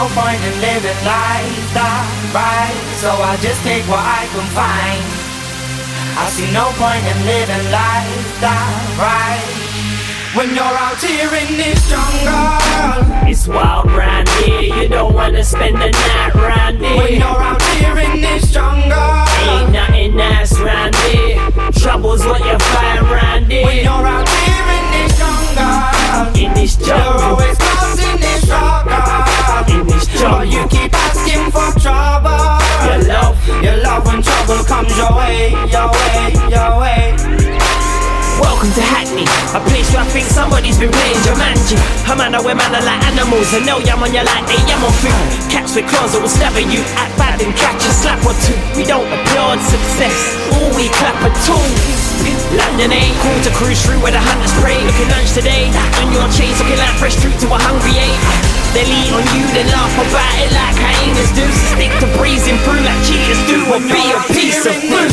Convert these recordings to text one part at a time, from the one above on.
point in living life that right, so I just take what I can find. I see no point in living life that right, when you're out here in this jungle. It's wild round here, you don't wanna spend the night round here. When you're out here in this jungle, ain't nothing nice round here. Trouble's what you find round here. when you're out here in this jungle, in this you're jungle, always causing this struggle. in this But you jungle. keep asking for trouble. Your love when trouble comes your way, your way, your way. Welcome to Hackney, a place where I think somebody's been playing Jumanji. A man where man are like animals, and no yam on you like they yam on food. Cats with claws that will stab at you, act bad and catch a slap or two. We don't applaud success, all we clap at all. London ain't cool to cruise through where the hunters prey. Looking lunch today, on your chains looking like fresh fruit to a hungry ape. They'll eat on you, then laugh about it like hyenas do. So stick to breezing through like cheaters do, or be a piece of fruit.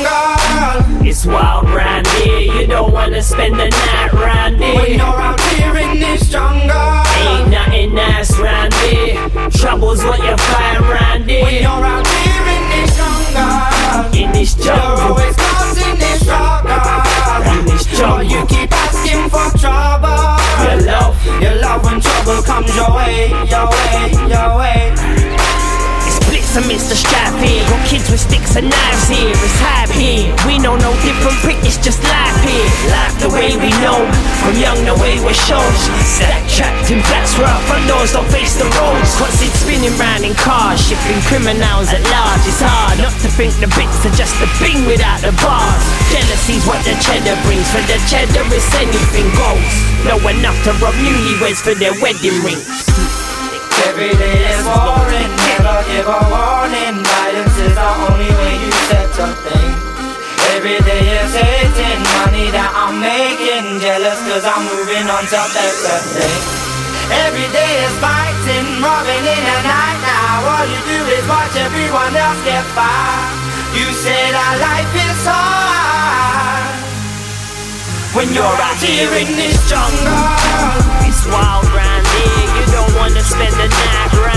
It's wild round here, you don't wanna spend the night round When here. you're out here in this jungle, Ain't nothing nice round here. Trouble's what you find round when here. you're out here in this jungle, In this you're jungle, always causing this struggle. in this But you jungle. keep asking for trouble. Your love when trouble comes your way, your way, your way. It's blitz amidst the strife here. Got kids with sticks and knives here. It's hype here. We know no different prick, it's just life here. Life the way we know. From young the way we're shown. Stack trapped in flats where our front doors don't face the roads. Constant spinning round in cars, shipping criminals at large. It's hard not to think the bits are just a thing without the bars. Jealousy's what the cheddar brings. For the cheddar it's anything goes. Know enough to rob newlyweds for their wedding rings. Every day is boring, never give a warning. Violence is the only way you set something. Every day is hating, money that I'm making. Jealous cause I'm moving on top, that's the thing. Every day is fighting, robbing in the night now. All you do is watch everyone else get by. You say that life is hard when you're out here in this jungle. It's wild round here, you don't wanna spend the night round